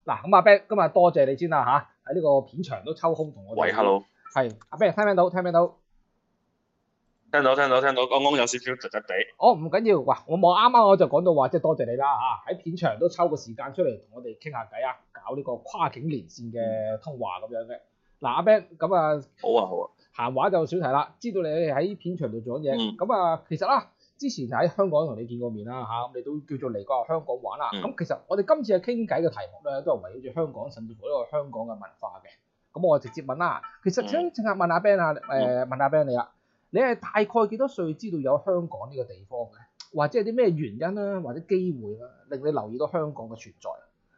嗱，咁阿 Ben 今日多謝你先啦嚇，喺呢個片場都抽空同我哋。 喂，hello。 係阿 Ben 聽唔聽到？聽唔聽到？ 聽到，剛剛有少少窒窒地。 哦，唔緊要，哇！我啱啱我就講到話，即係多謝你啦嚇，喺片場都抽個時間出嚟同我哋傾下偈啊，搞呢個跨境連線嘅通話咁樣嘅。嗱，阿 Ben 咁啊， 好啊， 閒話就少提啦，知道你喺片場度做緊嘢，咁啊，其實啦，之前喺香港同你見過面啦嚇，咁你都叫做嚟過香港玩啦。咁其實我哋今次嘅傾偈嘅題目咧，都係圍繞住香港，甚至乎呢個香港嘅文化嘅。咁我直接問啦，其實想正下問阿 Ben 啊，問阿 Ben 你啦。你係大概幾多歲知道有香港呢個地方嘅？或者係啲咩原因啦，或者機會啦，令你留意到香港嘅存在？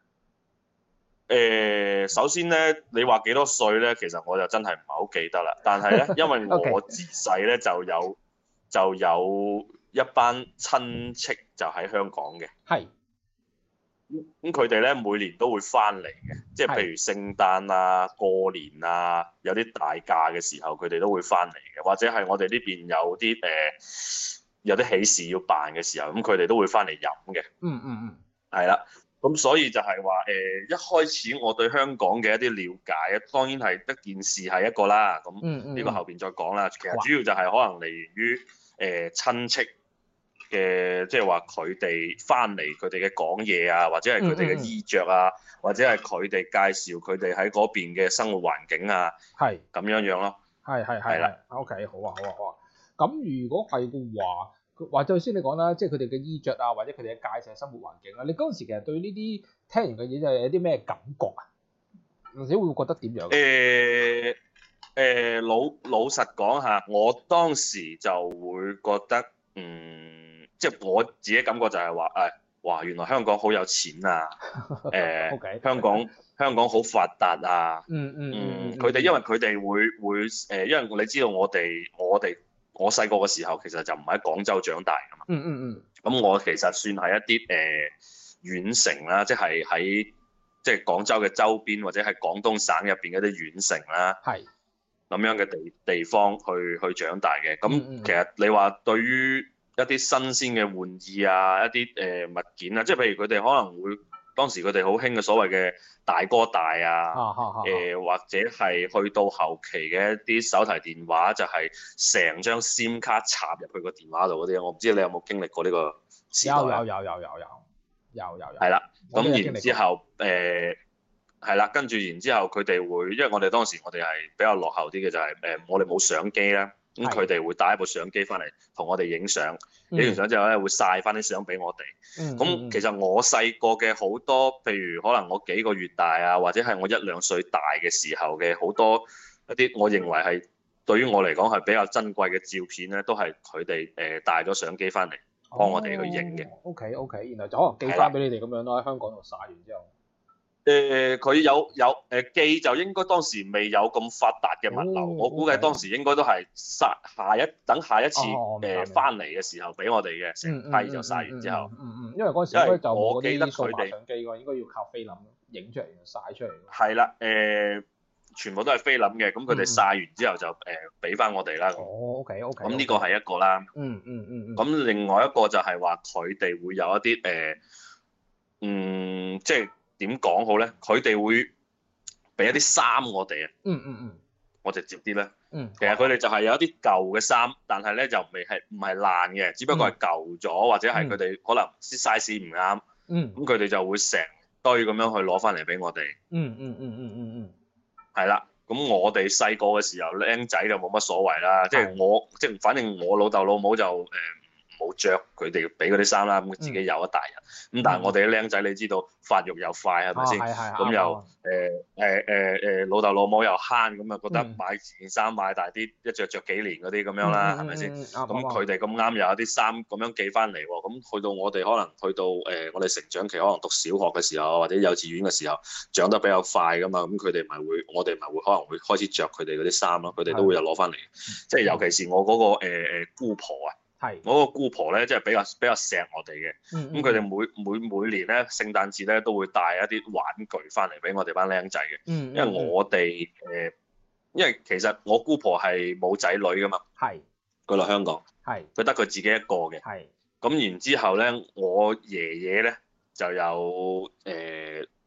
首先咧，你話幾多歲咧？其實我就真係唔係好記得啦。但係咧，因為我自細咧就有一班親戚就喺香港嘅。 係。 咁佢哋咧每年都會翻嚟嘅，即係譬如聖誕啊、過年啊，有啲大假嘅時候，佢哋都會翻嚟嘅。或者係我哋呢邊有啲有啲喜事要辦嘅時候，咁佢哋都會翻嚟飲嘅。係啦。咁所以就係話一開始我對香港嘅一啲了解，當然係一件事係一個啦。咁呢個後邊再講啦。其實主要就係可能嚟源於親戚嘅，即係話佢哋翻嚟佢哋嘅講嘢啊，或者係佢哋嘅衣着啊，或者係佢哋介紹佢哋喺嗰邊嘅生活環境啊，係咁樣樣咯。係啦。 OK， 好啊。咁如果係嘅話，或者頭先你講啦，即係佢哋嘅衣着啊，或者佢哋嘅介紹生活環境啊，你嗰陣時其實對呢啲聽完嘅嘢就有啲咩感覺啊？或者會覺得點樣？ 老實講下，我當時就會覺得，即係我自己感覺就係話，哇，原來香港好有錢啊！香港好發達啊！佢哋因為佢哋會因為你知道我細個嘅時候其實就唔喺廣州長大㗎嘛。咁我其實算係一啲縣城啦，即係喺即係廣州嘅周邊或者係廣東省入邊嘅一啲縣城啦。係。咁樣嘅地方去長大嘅。咁其實你話對於一啲新鮮嘅玩意啊，一啲物件啊，即係譬如佢哋可能會當時佢哋好興嘅所謂嘅大哥大啊，或者係去到後期嘅一啲手提電話，就係成張 SIM 卡插入去個電話度嗰啲，我唔知你有冇經歷過呢個時代？有。係啦，咁然之後係啦，跟住然之後佢哋會，因為我哋當時我哋係比較落後啲嘅，就係我哋冇相機啦，咁佢哋會帶一部相機翻嚟同我哋影相，影完相之後咧會晒翻啲相俾我哋。咁其實我細個嘅好多，譬如可能我幾個月大啊，或者係我1-2歲大嘅時候嘅好多一啲，我認為係對於我嚟講係比較珍貴嘅照片咧，都係佢哋帶咗相機翻嚟幫我哋去影嘅。 OK， 然後就可能寄翻俾你哋咁樣咯，喺香港度晒完之後。 佢有寄就應該當時未有咁發達嘅物流，我估計當時應該都係等下一次翻嚟嘅時候俾我哋嘅，成批就曬完之後。 因為嗰陣時應該就冇嗰啲數碼相機喎，應該要靠菲林影出嚟曬出嚟。 係啦，全部都係菲林嘅，咁佢哋曬完之後就俾翻我哋啦。 OK。 咁呢個係一個啦。咁另外一個就係話佢哋會有一啲即係。點講好咧？佢哋會俾一啲衫我哋啊。我直接啲咧。其實佢哋就係有一啲舊嘅衫，但係咧就唔係爛嘅，只不過係舊咗，或者係佢哋可能啲 size 唔啱。咁佢哋就會成堆咁樣去攞翻嚟俾我哋。係啦，咁我哋細個嘅時候，僆仔就冇乜所謂啦。即係反正我老豆老母就冇着佢哋俾嗰啲衫啦，咁自己有一大人。咁但係我哋啲僆仔，你知道發育又快係咪先？咁又老豆老母又慳，咁啊覺得買件衫買大啲，一着幾年嗰啲咁樣啦，係咪先？咁佢哋咁啱有一啲衫咁樣寄翻嚟喎，咁去到我哋可能去到我哋成長期，可能讀小學嘅時候或者幼稚園嘅時候，長得比較快噶嘛，咁我哋咪會可能會開始着佢哋嗰啲衫咯，佢哋都會有攞翻嚟。即係尤其是我嗰個姑婆啊。我個姑婆咧，即係比較錫我哋嘅。咁佢哋每年咧，聖誕節咧都會帶一啲玩具翻嚟俾我哋班僆仔嘅。因為我哋因為其實我姑婆係冇仔女噶嘛。佢落香港。佢得佢自己一個嘅。咁然之後咧，我爺爺咧就有即係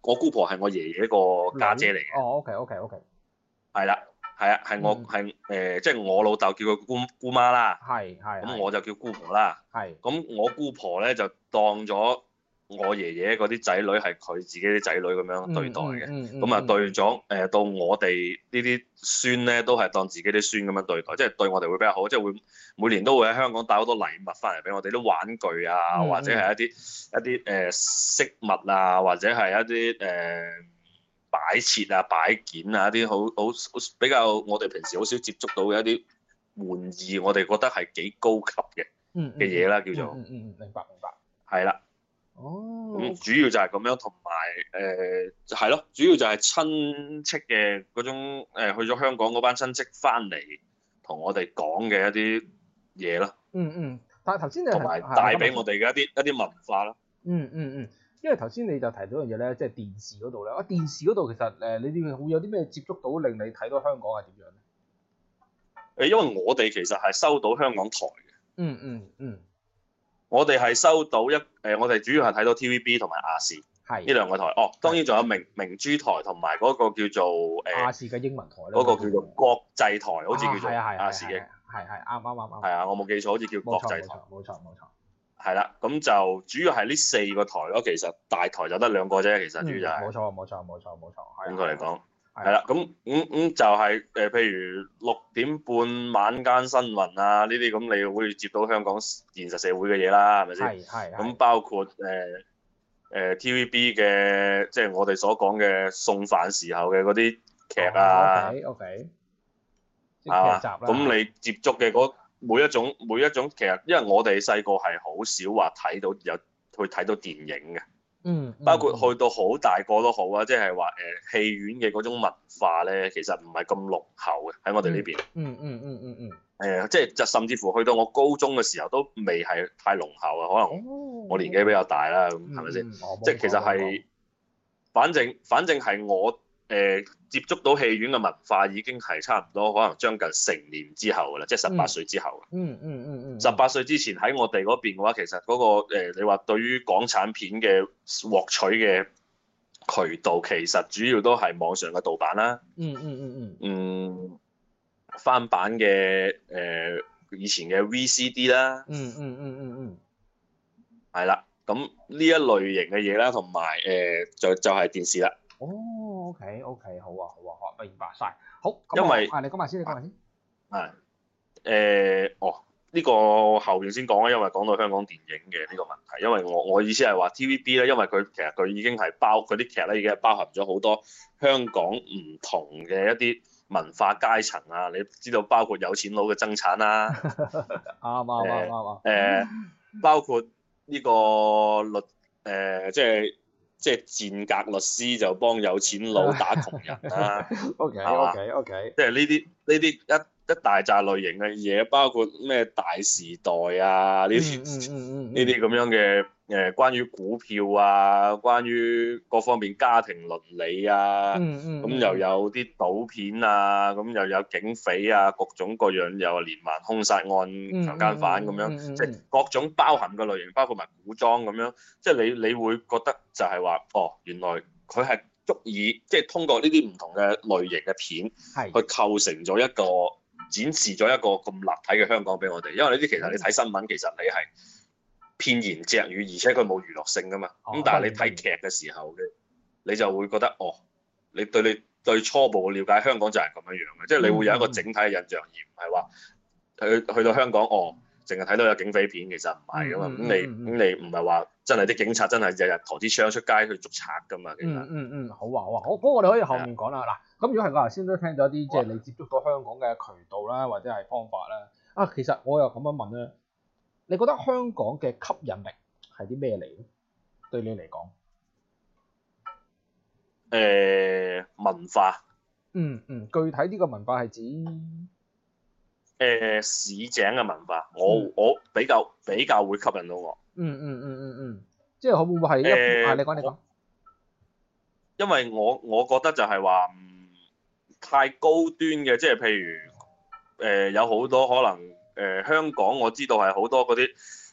我姑婆係我爺爺個家姐嚟嘅。 哦，OK。 係啦，係我即係我老豆叫佢姑媽啦。 係。 咁我就叫姑婆啦。 係。 咁我姑婆咧就當咗我爺爺嗰啲仔女係佢自己啲仔女咁樣對待嘅。咁啊對咗到我哋呢啲孫咧都係當自己啲孫咁樣對待，即係對我哋會比較好，即係會每年都會喺香港帶好多禮物翻嚟俾我哋，啲玩具啊，或者係一啲飾物啊，或者係一啲擺設啊、擺件啊，一啲好比較我哋平時好少接觸到嘅一啲玩意，我哋覺得係幾高級嘅嘢啦，叫做。 明白。 係啦。 哦。 咁主要就係咁樣，同埋係咯，主要就係親戚嘅嗰種去咗香港嗰班親戚翻嚟同我哋講嘅一啲嘢咯。 但係頭先你同埋帶俾我哋嘅一啲文化咯。 因為頭先你就提到一樣嘢咧，即係電視嗰度咧。電視嗰度其實你哋會有啲咩接觸到令你睇到香港係點樣咧？ 因為我哋其實係收到香港台嘅。我哋係收到我哋主要係睇到 TVB 同埋亞視呢兩個台。當然仲有明珠台同埋嗰個叫做亞視嘅英文台咧。 嗰個叫做國際台，好似叫做亞視嘅。 係啱。 係啊，我冇記錯，好似叫國際台。 冇錯。 係啦，咁就主要係呢4個台咯。其實大台就得2個啫，其實主要就係。 冇錯。 應該嚟講係啦，咁就係譬如6點半晚間新聞啊呢啲，咁你會接到香港現實社會嘅嘢啦，係咪先？ 係。 咁包括TVB 嘅，即係我哋所講嘅送飯時候嘅嗰啲劇啊。 OK。 係嘛？咁你接觸嘅每一種，其實因為我哋細個係好少話去睇到電影嘅。包括去到好大個都好啊，即係話戲院嘅嗰種文化咧，其實唔係咁濃厚嘅喺我哋呢邊。即係甚至乎去到我高中嘅時候都未係太濃厚啊，可能我年紀比較大啦，咁係咪先？即係其實係，反正係我接觸到戲院嘅文化已經係差唔多，可能將近成年之後㗎啦，即係18歲之後。18歲之前喺我哋嗰邊嘅話，其實嗰個你話對於港產片嘅獲取嘅渠道，其實主要都係網上嘅盜版啦。翻版嘅以前嘅 VCD 啦。係啦，咁呢一類型嘅嘢啦，同埋就係電視啦。 OK，好啊，明白晒。好， 因為你講埋先。 呢個後邊先講啦，因為講到香港電影嘅呢個問題，因為我意思係話 TVB 咧，因為其實佢已經係嗰啲劇咧已經係包含咗好多香港唔同嘅一啲文化階層啊，你知道包括有錢佬嘅爭產啦。啱。包括呢個即係賤格律師就幫有錢佬打窮人啦。 OK。 即係呢啲一大紮類型嘅嘢，包括咩大時代啊呢啲咁樣嘅關於股票啊，關於各方面家庭倫理啊。咁又有啲賭片啊，咁又有警匪啊，各種各樣又連環兇殺案、強姦犯咁樣，即係各種包含嘅類型，包括埋古裝咁樣，即係你會覺得就係話，原來佢係足以即係通過呢啲唔同嘅類型嘅片，去構成咗展示咗一個咁立體嘅香港俾我哋。因為呢啲其實你睇新聞，其實你係片言隻語，而且佢冇娛樂性噶嘛。咁但係你睇劇嘅時候嘅，你就會覺得你對初步嘅了解香港就係咁樣樣嘅，即係你會有一個整體嘅印象，而唔係話去到香港淨係睇到有警匪片，其實唔係噶嘛。咁你唔係話真係啲警察真係日日抬支槍出街去捉賊噶嘛。其實好啊，好，咁我哋可以後面講啦。嗱，咁如果係我頭先都聽咗啲即係你接觸到香港嘅渠道啦，或者係方法啦。其實我又咁樣問咧，你覺得香港嘅吸引力係啲咩嚟咧？對你嚟講？ 文化。 具體啲嘅文化係指市井嘅文化，我比較會吸引到我。 即係會唔會係你講。 因為我覺得就係話太高端嘅，即係譬如有好多可能香港我知道係好多嗰啲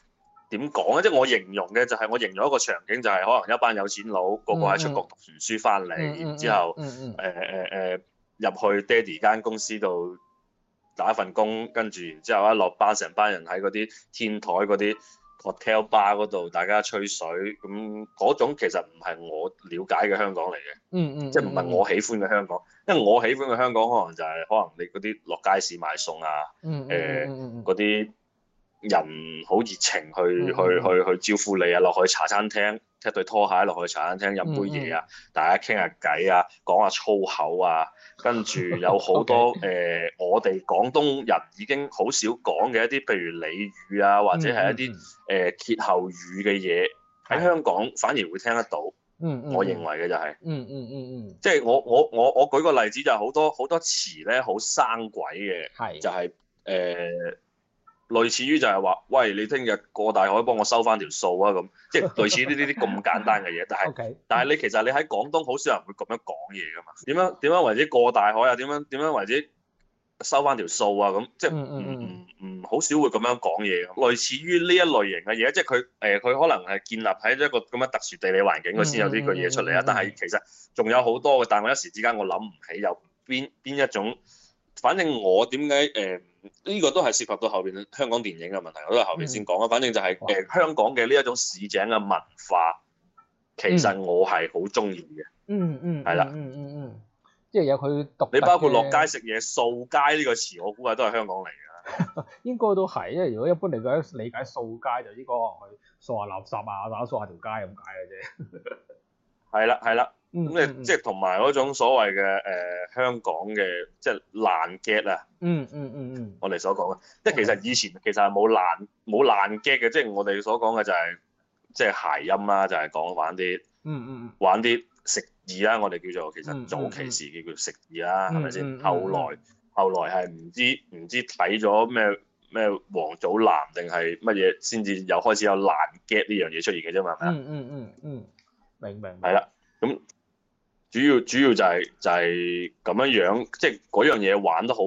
點講咧？即係我形容嘅就係我形容一個場景，就係可能一班有錢佬個個喺出國讀完書翻嚟，然之後入去爹哋間公司度打一份工，跟住然之後一落班，成班人喺嗰啲天台嗰啲 hotel bar 嗰度，大家吹水，咁嗰種其實唔係我了解嘅香港嚟嘅，即係唔係我喜歡嘅香港，因為我喜歡嘅香港可能就係可能你嗰啲落街市買餸啊，嗰啲人好熱情去招呼你啊，落去茶餐廳踢對拖鞋落去茶餐廳飲杯嘢啊，大家傾下偈啊，講下粗口啊，跟住有好多我哋廣東人已經好少講嘅一啲，譬如俚語啊，或者係一啲歇後語嘅嘢，喺香港反而會聽得到。我認為嘅就係，即係我舉個例子就係好多詞咧好生鬼嘅，就係類似於就係話，喂，你聽日過大海幫我收翻條數啊咁，即係類似呢啲咁簡單嘅嘢。但係你其實你喺廣東好少人會咁樣講嘢噶嘛？點樣為之過大海啊？點樣為之收翻條數啊？咁即係唔好少會咁樣講嘢。類似於呢一類型嘅嘢，即係佢可能係建立喺一個咁樣特殊地理環境，佢先有呢句嘢出嚟啊。但係其實仲有好多嘅，但係我一時之間我諗唔起有邊一種。反正我點解呢個都係涉及到後邊香港電影嘅問題，我都係後邊先講啊。反正就係香港嘅呢一種市井嘅文化，其實我係好中意嘅。係啦。 即係有佢獨特嘅。 你包括落街食嘢，掃街呢個詞，我估計都係香港嚟㗎。 應該都係，因為如果一般嚟講理解掃街就應該可能去掃下垃圾啊，打掃下條街咁解嘅啫。 係啦。咁即係同埋嗰種所謂嘅香港嘅即係爛 get 啊，我哋所講嘅，即係其實以前其實係冇爛 get 嘅，即係我哋所講嘅就係即係諧音啦，就係講玩啲玩啲食意啦，我哋叫做其實早期時叫食意啦，係咪先？後來係唔知睇咗咩王祖藍定係乜嘢先至又開始有爛 get 呢樣嘢出現嘅啫嘛，係咪？ 明。 係啦，咁。主要就係咁樣，即係嗰樣嘢玩得好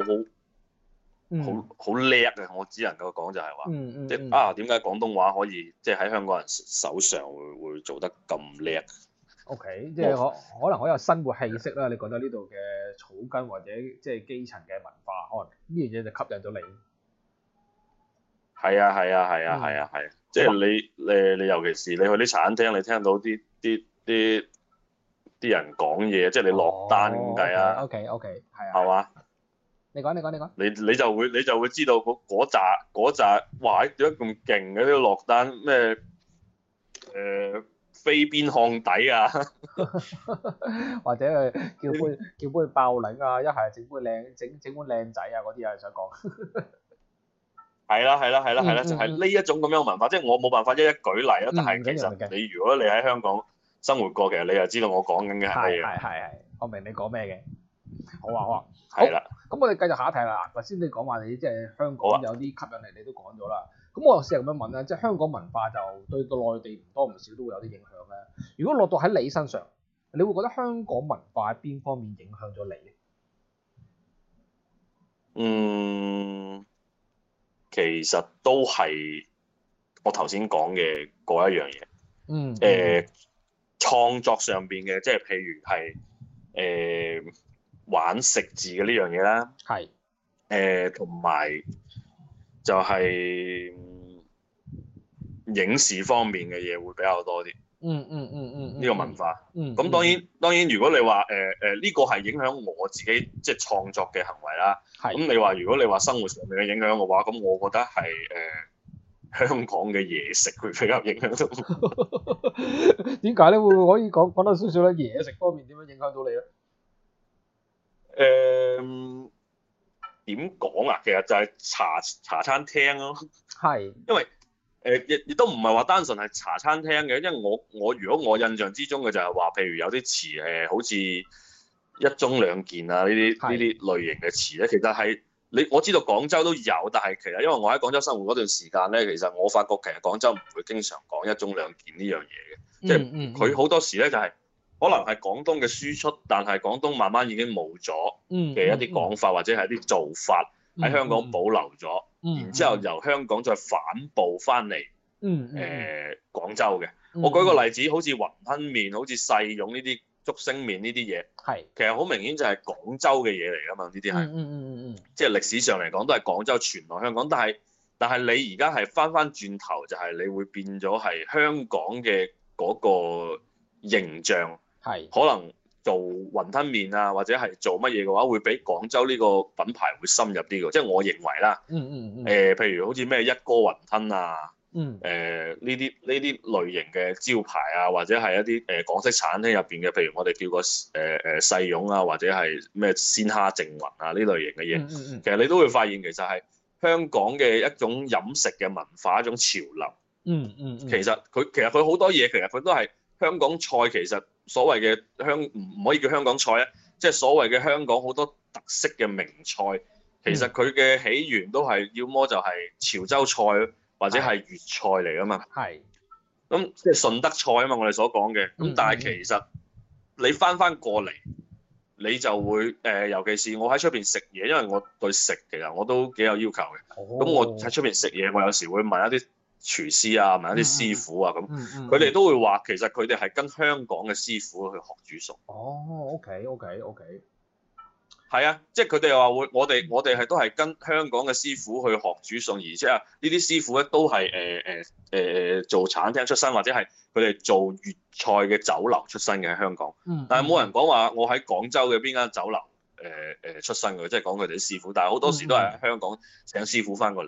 叻啊！我只能夠講就係話，即係點解廣東話可以即係喺香港人手上會做得咁叻 ？OK， 即係可能好有生活氣息啦。你覺得呢度嘅草根或者即係基層嘅文化，可能呢樣嘢就吸引咗你。 係啊，即係你尤其是你去啲茶餐廳，你聽到啲人講嘢，即係你落單咁計啊。 OK，係啊。 係嘛？ 你講。 你就會知道嗰扎，哇！點解咁勁嘅呢個落單咩？飛邊烘底啊， 或者係叫杯爆檸啊，一係整碗靚仔啊，嗰啲啊，想講。 係啦，就係呢一種咁樣嘅文化，即係我冇辦法一舉例啊。但係其實你如果你喺香港生活過，其實你就知道我講緊嘅係乜嘢。 係，我明你講咩嘅。好啊。 係啦。 咁我哋繼續下一題啦。頭先你講話你即係香港有啲吸引力，你都講咗啦。咁我試下咁樣問啦，即係香港文化就對到內地唔多唔少都會有啲影響咧。如果落到喺你身上，你會覺得香港文化喺邊方面影響咗你？其實都係我頭先講嘅嗰一樣嘢。創作上邊嘅，即係譬如係玩食字嘅呢樣嘢啦。係。同埋就係影視方面嘅嘢會比較多啲。呢個文化。咁當然，如果你話呢個係影響我自己即係創作嘅行為啦。咁如果你話生活上面嘅影響嘅話，咁我覺得係香港嘅嘢食會比較影響到。 點解咧？會唔會可以講多少少咧？嘢食方面點樣影響到你咧？ 點講啊？其實就係茶餐廳咯。 係。因為亦都唔係話單純係茶餐廳嘅，因為我如果我印象之中嘅就係話，譬如有啲詞好似一盅兩件啊呢啲類型嘅詞咧，其實係我知道廣州都有，但係其實因為我喺廣州生活嗰段時間咧，其實我發覺其實廣州唔會經常講一盅兩件呢樣嘢嘅，即係佢好多時咧就係可能係廣東嘅輸出，但係廣東慢慢已經冇咗嘅一啲講法或者係一啲做法喺香港保留咗。然之後由香港再反哺翻嚟廣州嘅。我舉個例子，好似雲吞麵、好似細蓉呢啲竹升麵呢啲嘢，其實好明顯就係廣州嘅嘢嚟㗎嘛，呢啲係，即係歷史上嚟講都係廣州傳落香港，但係你而家係翻轉頭，就係你會變咗係香港嘅嗰個形象，可能做雲吞麵啊，或者係做乜嘢嘅話，會比廣州呢個品牌會深入啲嘅，即係我認為啦。譬如好似咩一哥雲吞啊，呢啲類型嘅招牌啊，或者係一啲港式餐廳入邊嘅，譬如我哋叫個細蓉啊，或者係咩鮮蝦淨雲啊呢類型嘅嘢，其實你都會發現其實係香港嘅一種飲食嘅文化，一種潮流。其實佢好多嘢，其實佢都係香港菜。其實所謂嘅唔可以叫香港菜啊，即係所謂嘅香港好多特色嘅名菜，其實佢嘅起源都係要麼就係潮州菜或者係粵菜嚟㗎嘛。咁即係順德菜啊嘛，我哋所講嘅。咁但係其實你翻過嚟，你就會尤其是我喺出邊食嘢，因為我對食其實我都幾有要求嘅。咁我喺出邊食嘢，我有時會問一啲廚師啊，問一啲師傅啊，咁佢哋都會話，其實佢哋係跟香港嘅師傅去學煮餸。 OK。 係啊，即係佢哋話會，我哋係都係跟香港嘅師傅去學煮餸，而且呢啲師傅咧都係做餐廳出身，或者係佢哋做粵菜嘅酒樓出身嘅喺香港。但係冇人講話我喺廣州嘅邊間酒樓出身嘅，即係講佢哋啲師傅。但係好多時都係喺香港請師傅翻過嚟。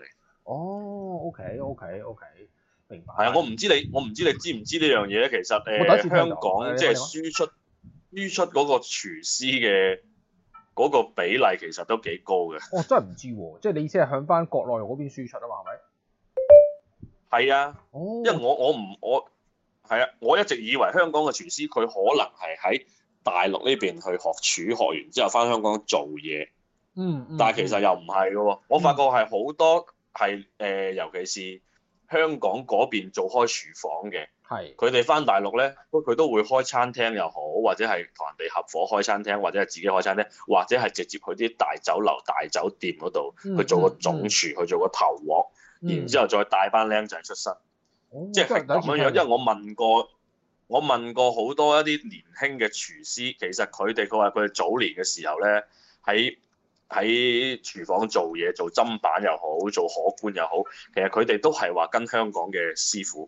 OK，明白。 係啊，我唔知你知唔知呢樣嘢咧？其實香港即係輸出嗰個廚師嘅嗰個比例其實都幾高嘅。 真係唔知喎，即係你意思係向翻國內嗰邊輸出啊嘛？係咪？ 係啊。因為我一直以為香港嘅廚師佢可能係喺大陸呢邊去學廚，學完之後翻香港做嘢。但係其實又唔係嘅喎，我發覺係好多係尤其是香港嗰邊做開廚房嘅，佢哋翻大陸咧，佢都會開餐廳又好，或者係同人哋合夥開餐廳，或者係自己開餐廳，或者係直接去啲大酒樓、大酒店嗰度去做個總廚，去做個頭鑊，然之後再帶班僆仔出身，即係咁樣樣。因為我問過好多一啲年輕嘅廚師，其實佢話佢哋早年嘅時候咧喺廚房做嘢，做砧板又好，做可觀又好，其實佢哋都係話跟香港嘅師傅。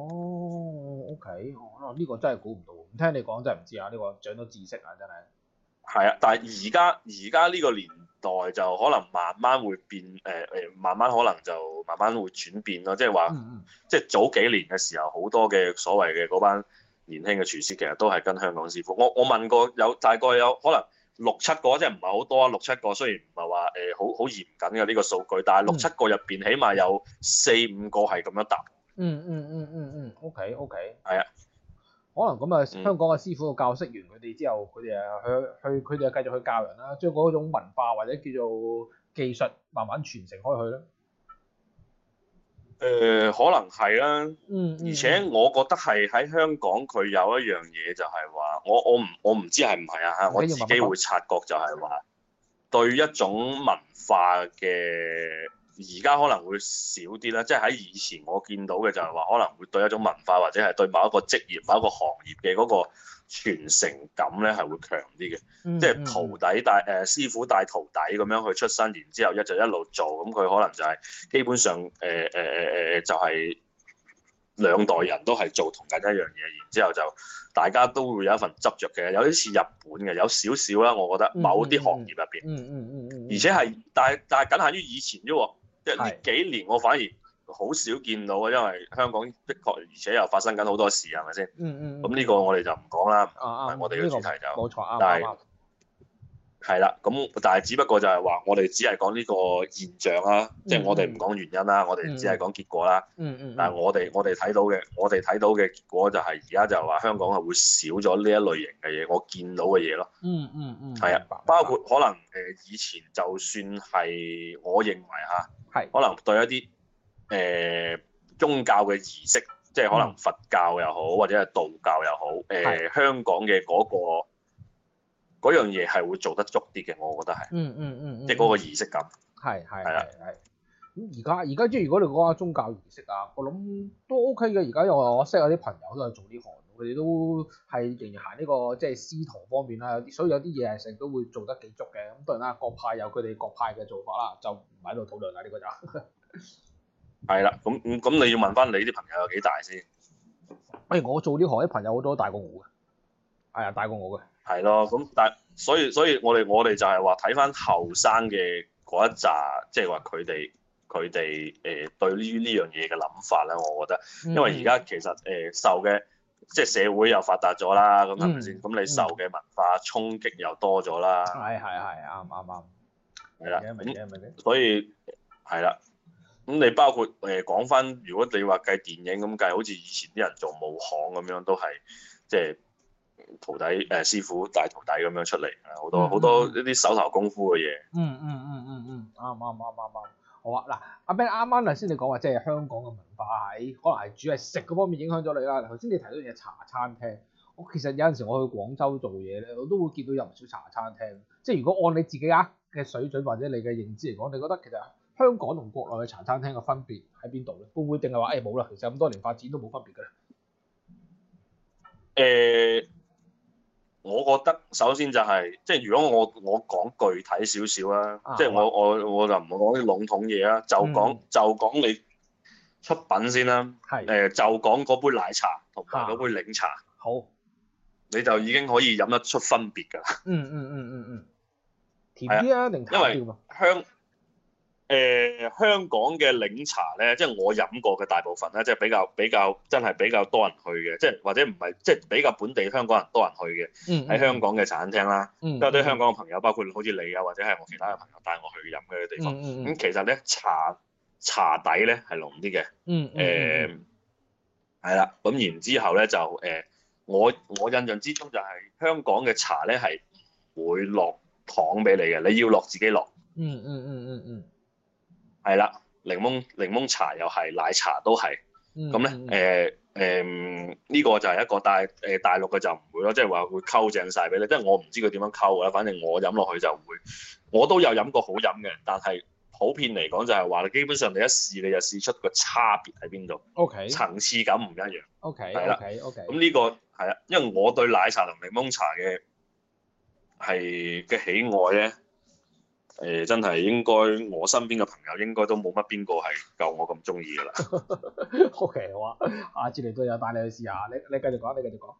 OK，呢個真係估唔到，唔聽你講真係唔知啊，呢個長咗知識啊，真係。係啊，但係而家呢個年代就可能慢慢會變，慢慢可能就慢慢會轉變咯，即係話，即係早幾年嘅時候，好多嘅所謂嘅嗰班年輕嘅廚師，其實都係跟香港師傅。我問過大概有可能6、7個，即係唔係好多啊？6、7個雖然唔係話好嚴謹嘅呢個數據，但係6、7個入邊起碼有4、5個係咁樣答。 OK。 係啊。 可能咁啊，香港嘅師傅教識完佢哋之後，佢哋佢哋繼續去教人啦，將嗰種文化或者叫做技術慢慢傳承開去啦。 可能係啦。而且我覺得係喺香港，佢有一樣嘢就係話，我唔知係唔係啊嚇，我自己會察覺就係話，對一種文化嘅而家可能會少啲啦。即係喺以前我見到嘅就係話，可能會對一種文化或者係對某一個職業、某一個行業嘅嗰個傳承感咧係會強啲嘅。即係徒弟師傅帶徒弟咁樣去出身，然之後一路做，咁佢可能就係基本上就係兩代人都係做同緊一樣嘢，然之後就大家都會有一份執着嘅，有啲似日本嘅，有少少啦，我覺得某啲行業入邊，而且係但係僅限於以前啫喎，即係呢幾年我反而好少見到啊，因為香港的確而且又發生緊好多事，係咪先？咁呢個我哋就唔講啦，唔係我哋嘅主題就冇錯， 但係係啦，咁但係只不過就係話，我哋只係講呢個現象啦，即係我哋唔講原因啦，我哋只係講結果啦。但係我哋睇到嘅結果就係而家就係話香港係會少咗呢一類型嘅嘢，我見到嘅嘢咯。係啊，包括可能以前就算係我認為嚇，可能對一啲宗教嘅儀式，即係可能佛教又好，或者係道教又好，香港嘅嗰樣嘢係會做得足啲嘅，我覺得係，即係嗰個儀式感。 係。 而家即係如果你講下宗教儀式啊，我諗都 OK 嘅。而家我識有啲朋友都係做呢行，佢哋都係仍然行呢個即係師徒方面啦。所以有啲嘢係成日都會做得幾足嘅。咁當然啦，各派有佢哋各派嘅做法啦，就唔喺度討論啦。呢個就係啦，咁你要問翻你啲朋友有幾大先？ 我做呢行啲朋友好多大過我嘅，係啊，大過我嘅。 係咯，咁所以我哋就係話睇翻後生嘅嗰一紮，即係話佢哋對於呢樣嘢嘅諗法咧，我覺得，因為而家其實受嘅即係社會又發達咗啦，咁係咪先？咁你受嘅文化衝擊又多咗啦。 係啱。 係啦，咁所以係啦，咁你包括講翻，如果你話計電影咁計，好似以前啲人做武行咁樣，都係即係徒弟師傅帶徒弟咁樣出嚟，好多一啲手頭功夫嘅嘢。 啱。好啊，嗱，阿 Ben 啱啱頭先你講話，即係香港嘅文化喺可能係主要係食嗰方面影響咗你啦。頭先你提到嘢茶餐廳，我其實有陣時我去廣州做嘢咧，我都會見到有唔少茶餐廳。即係如果按你自己嘅水準或者你嘅認知嚟講，你覺得其實香港同國內嘅茶餐廳嘅分別喺邊度咧？會唔會定係話冇啦？其實咁多年發展都冇分別嘅咧？我覺得首先就係即係如果我講具體少少啦，即係我就唔好講啲籠統嘢啦，就講你出品先啦。就講嗰杯奶茶同埋嗰杯檸茶。 好， 你就已經可以飲得出分別㗎啦。 甜啲啊定淡啲啊？ 香港嘅檸茶咧，即係我飲過嘅大部分咧，即係比較真係比較多人去嘅，即係或者唔係即係比較本地香港人多人去嘅，喺香港嘅茶餐廳啦，都有啲香港嘅朋友，包括好似你啊，或者係我其他嘅朋友帶我去飲嘅地方。咁其實咧茶底咧係濃啲嘅。係啦，咁然之後咧就我印象之中就係香港嘅茶咧係唔會落糖俾你嘅，你要落自己落。係啦，檸檬茶又係，奶茶都係。咁咧呢個就係一個，但係大陸嘅就唔會咯，即係話會溝正晒俾你。即係我唔知佢點樣溝嘅啦，反正我飲落去就會，我都有飲過好飲嘅，但係普遍嚟講就係話，基本上你一試你就試出個差別喺邊度。 OK。層次感唔一樣。 OK。 係啦。咁呢個係啦，因為我對奶茶同檸檬茶嘅喜愛咧。真係應該我身邊嘅朋友應該都冇乜邊個係夠我咁中意㗎啦。 OK， 好啊，下次嚟到有帶你去試下，你繼續講。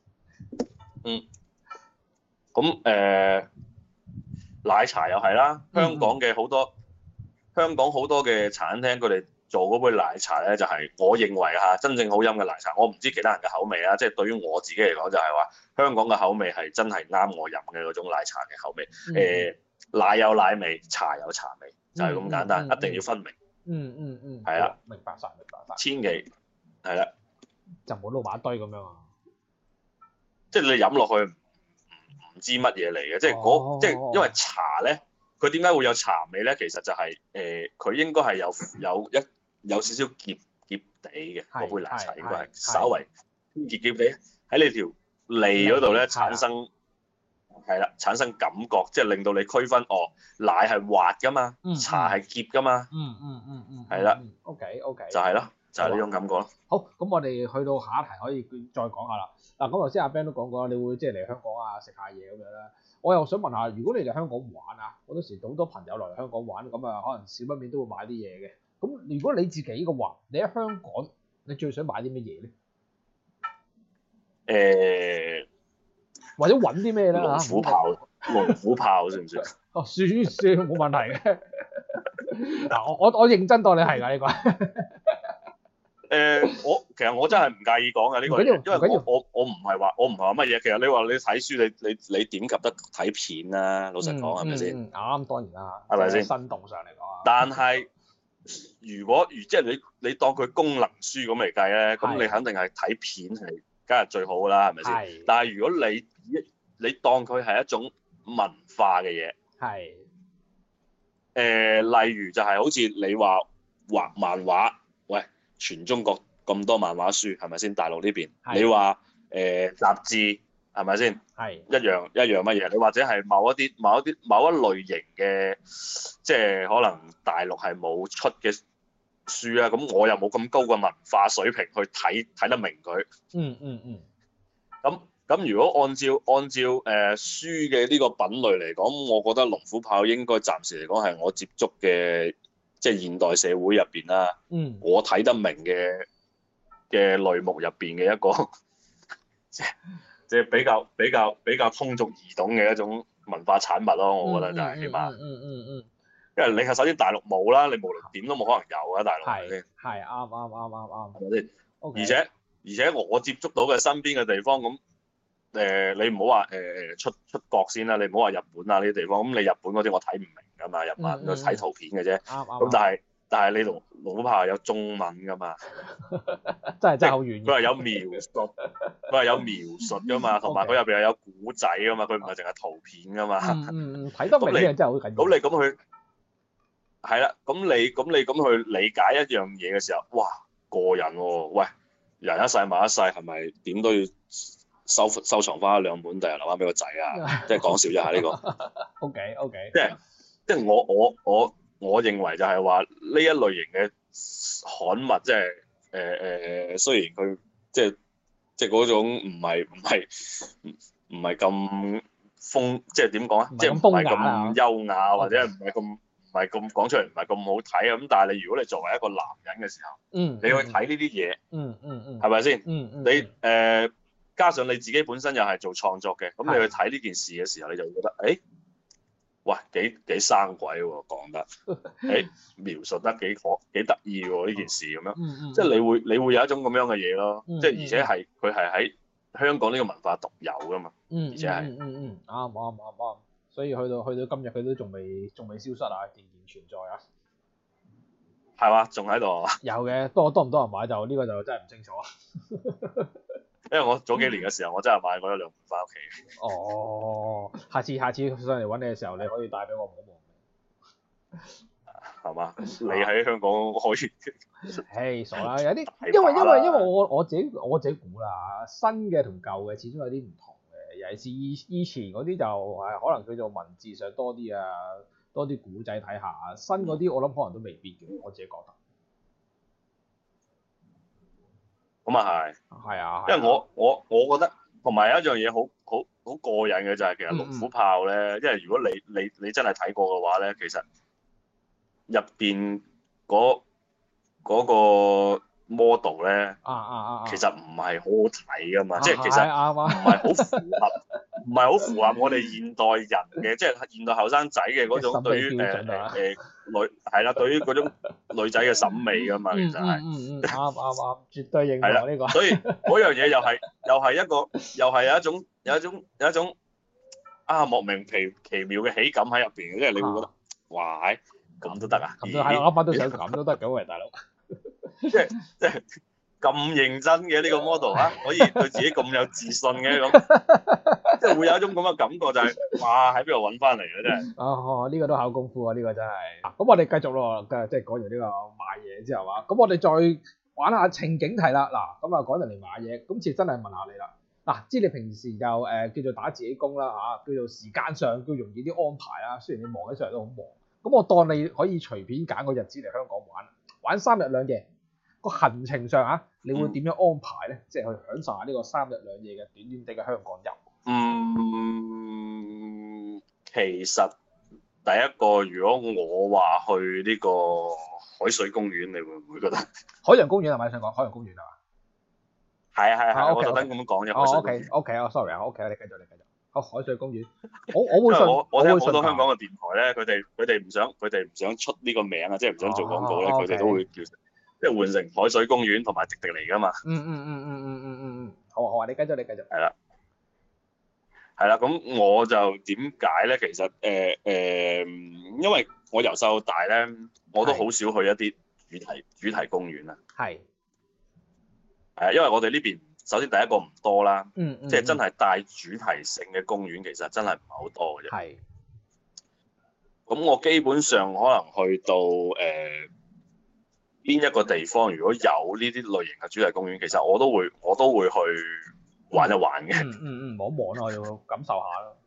咁奶茶又係啦，香港好多嘅茶餐廳，佢哋做嗰杯奶茶咧，就係我認為真正好飲嘅奶茶。我唔知其他人嘅口味啦，即係對於我自己嚟講就係話，香港嘅口味係真係啱我飲嘅嗰種奶茶嘅口味。奶有奶味，茶有茶味，就係咁簡單，一定要分明。係啦， 明白晒。 千祈係啦， 就唔好撈埋一堆咁樣啊！ 即係你飲落去唔知乜嘢嚟嘅，即係因為茶咧，佢點解會有茶味咧？其實就係佢應該係有少少澀澀地嘅，嗰杯奶茶應該係稍微澀澀地喺你條脷嗰度咧產生感覺，即係令到你區分奶係滑噶嘛，茶係澀噶嘛。係啦。 OK。 就係咯，就係呢種感覺咯。 好，咁我哋去到下一題可以再講下啦。嗱，咁頭先阿 Ben 都講過啦，你會即係嚟香港啊食下嘢咁樣啦。我又想問下，如果你嚟香港玩啊，好多時好多朋友嚟香港玩，咁啊可能少不免都會買啲嘢嘅。咁如果你自己嘅話，你喺香港，你最想買啲乜嘢咧？或者揾啲咩咧？ 龍虎炮算唔算？ 算冇問題嘅。嗱，我認真當你係㗎呢個。 其實我真係唔介意講嘅呢個，因為我唔係話乜嘢。其實你話你睇書，你點及得睇片啦？老實講係咪先？ 啱，當然啦。 係咪先？ 生動上嚟講啊。 但係如果即係你當佢功能書咁嚟計咧，咁你肯定係睇片係梗係最好啦，係咪先？但係如果你當佢係一種文化嘅嘢，例如就係好似你話畫漫畫，喂，全中國咁多漫畫書係咪先？大陸呢邊你話雜誌係咪先？ 係一樣乜嘢？你或者係某一類型嘅，即係可能大陸係冇出嘅書啊，咁我又冇咁高嘅文化水平去睇得明佢。咁如果按照書嘅呢個品類嚟講，我覺得龍虎豹應該暫時嚟講係我接觸嘅即係現代社會入邊啦，我睇得明嘅類目入邊嘅一個，即係比較通俗易懂嘅一種文化產物咯，我覺得就係起碼。因為你係首先大陸冇啦，你無論點都冇可能有啊，大陸係咪先？ 係啱， 係咪先？而且我接觸到嘅身邊嘅地方咁。你唔好話出國先啦，你唔好話日本啊呢啲地方，咁你日本嗰啲我睇唔明㗎嘛，日文都睇圖片嘅啫。咁但係你龍虎豹有中文㗎嘛？ 真係好遠。 佢係有描述㗎嘛，同埋佢入邊有古仔㗎嘛，佢唔係淨係圖片㗎嘛。 睇得明嘅真係好緊要。 咁你咁去係啦，咁你咁去理解一樣嘢嘅時候，哇過癮喎！喂，人一世物一世，係咪點都要收藏翻2本，第日留翻俾個仔啊！即係講笑一下呢個。 OK。 即係我認為就係話呢一類型嘅刊物，即係雖然佢即係嗰種唔係咁風，即係點講啊？即係唔係咁優雅，或者唔係咁講出嚟唔係咁好睇啊！咁但係你如果你作為一個男人嘅時候，你去睇呢啲嘢，係咪先？你加上你自己本身又係做創作嘅，咁你去睇呢件事嘅時候，你就會覺得，喂，幾生鬼喎，講得，描述得幾得意喎呢件事咁樣，即係你會有一種咁樣嘅嘢咯，即係而且係佢係喺香港呢個文化獨有噶嘛，而且係， 啱，所以去到今日佢都仲未消失啊，仍然存在啊， 係嘛，仲喺度啊？ 有嘅，多唔多人買就呢個就真係唔清楚啊。 因為我早幾年嘅時候，我真係買過1-2本翻屋企。 哦，下次上嚟揾你嘅時候，你可以帶俾我望一望。 係嘛？你喺香港可以？ 傻啦，有啲因為我自己估啦，新嘅同舊嘅始終有啲唔同嘅，尤其是以前嗰啲就係可能叫做文字上多啲啊，多啲古仔睇下，新嗰啲我諗可能都未必嘅，我自己覺得。 咁啊係啊， 因為我覺得同埋有一樣嘢好過癮嘅就係其實龍虎豹咧，因為如果你真係睇過嘅話咧，其實入邊嗰個 model 咧，其實唔係好好睇噶嘛，即係其實唔係好符合我哋現代人嘅，即係現代後生仔嘅嗰種對於對於嗰種女仔嘅審美噶嘛，其實係啱，絕對認同呢個。 所以嗰樣嘢又係有一種莫名其妙嘅喜感喺入邊嘅，即係你會覺得哇咁都得啊！ 咁都係，我啱啱都想咁都得嘅，喂大佬， 即係咁認真嘅呢個 model 啊，可以對自己咁有自信嘅咁，即係會有一種咁嘅感覺，就係哇喺邊度揾翻嚟嘅真係。 呢個都考功夫啊！呢個真係。咁我哋繼續咯，即係講完呢個買嘢之後啊，咁我哋再玩下情景題啦。嗱，咁啊講人哋買嘢，今次真係問下你啦。嗱，知你平時就叫做打自己工啦嚇，叫做時間上叫容易啲安排啦。雖然你忙起上嚟都好忙，咁我當你可以隨便揀個日子嚟香港玩3日2夜。個行程上嚇，你會點樣安排咧？即係去享受下呢個3日2夜嘅短短地嘅香港遊。 其實第一個，如果我話去呢個海水公園，你會唔會覺得？ 海洋公園係咪想講海洋公園係嘛？ 係，我特登咁樣講啫。 OK，我哋繼續。好，海水公園，我會信。 我聽好多香港嘅電台咧，佢哋唔想出呢個名啊，即係唔想做廣告咧，佢哋都會叫。即係換成海水公園同埋迪士尼㗎嘛。 好啊，你繼續。 係啦，咁我就點解咧？其實因為我由細到大咧，我都好少去一啲主題公園啊。係。因為我哋呢邊首先第一個唔多啦，即係真係帶主題性嘅公園，其實真係唔係好多嘅啫。係。咁我基本上可能去到邊一個地方，如果有呢啲類型嘅主題公園，其實我都會去玩一玩嘅。 望一望咯，我要感受下咯。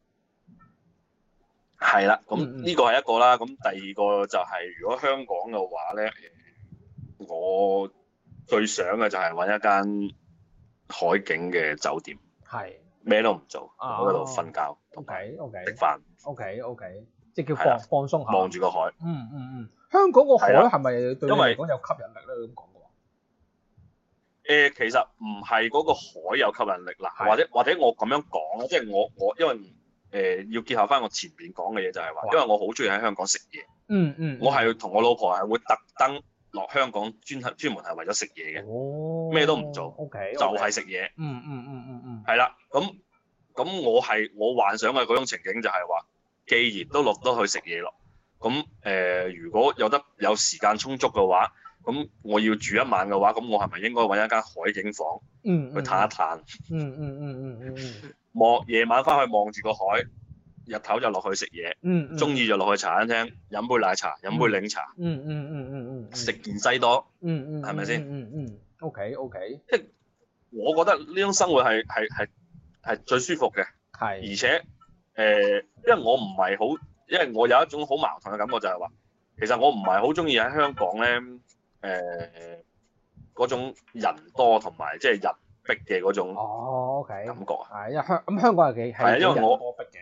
係啦，咁呢個係一個啦。咁第二個就係如果香港嘅話咧，我最想嘅就係揾一間海景嘅酒店， 係咩都唔做，喺度瞓覺 ，OK， 食飯 ，OK，即係叫放鬆下， 望住個海。 香港個海係咪對你嚟講有吸引力咧？咁講嘅話， 其實唔係嗰個海有吸引力啦，或者我咁樣講啦，即係我因為要結合翻我前面講嘅嘢，就係話，因為我好中意喺香港食嘢，我係同我老婆係會特登落香港專門係為咗食嘢嘅，咩都唔做，就係食嘢，係啦，咁我幻想嘅嗰種情景就係話，既然都落得去食嘢咯，咁如果有時間充足嘅話，咁我要住一晚嘅話，咁我係咪應該揾一間海景房去嘆一嘆？夜晚翻去望住個海，日頭就落去食嘢，中意就落去茶餐廳飲杯奶茶，飲杯檸茶，食件西多，係咪先 ？OK， 即係我覺得呢種生活係最舒服嘅，而且因為我唔係好，因為我有一種好矛盾嘅感覺就係話，其實我唔係好中意喺香港咧，嗰種人多同埋即係人逼嘅嗰種感覺啊。 係，因為香港係因為我多逼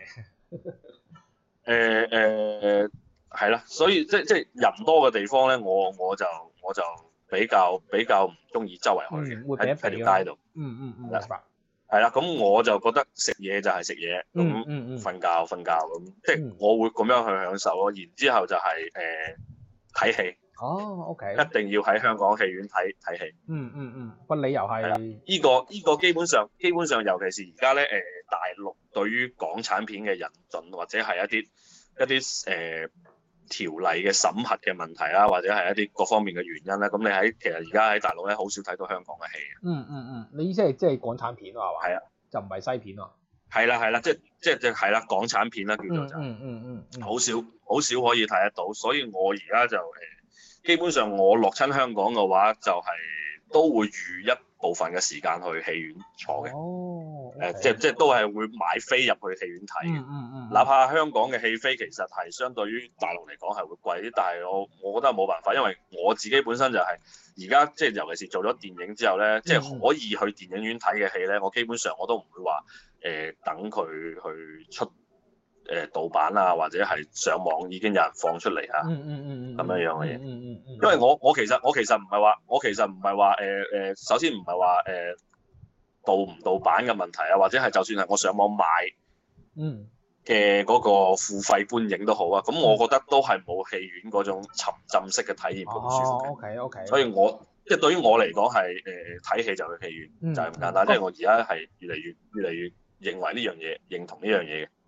嘅。係啦，所以即係人多嘅地方咧，我就比較唔中意周圍去嘅，喺條街度。 明白。 係啦，咁我就覺得食嘢就係食嘢，咁瞓覺咁，即係我會咁樣去享受咯。然之後就係睇戲。 OK。 一定要喺香港戲院睇戲。 個理由係呢個基本上，尤其是而家咧大陸對於港產片嘅引進或者係一啲條例嘅審核嘅問題啦，或者係一啲各方面嘅原因咧，咁你其實而家喺大陸咧好少睇到香港嘅戲嘅。 你意思係即係港產片啊？係嘛？ 係啊， 就唔係西片啊？ 係啦，即係啦，港產片啦叫做就，好少可以睇得到，所以我而家就基本上我落親香港嘅話，就係都會預一部分嘅時間去戲院坐嘅。即都係會買飛入去戲院睇嘅。哪怕香港嘅戲飛其實係相對於大陸嚟講係會貴啲，但係我覺得冇辦法，因為我自己本身就係而家即係尤其是做咗電影之後咧，即係可以去電影院睇嘅戲咧，我基本上我都唔會話等佢去出盜版啊，或者係上網已經有人放出嚟啊，咁樣樣嘅嘢。因為我其實唔係話首先唔係話盜唔盜版嘅問題啊，或者係就算係我上網買嘅嗰個付費觀影都好啊，咁我覺得都係冇戲院嗰種沉浸式嘅體驗咁舒服嘅。 OK。 所以即係對於我嚟講係睇戲就去戲院，就係咁簡單。即係我而家係越嚟越認為呢樣嘢，認同呢樣嘢嘅。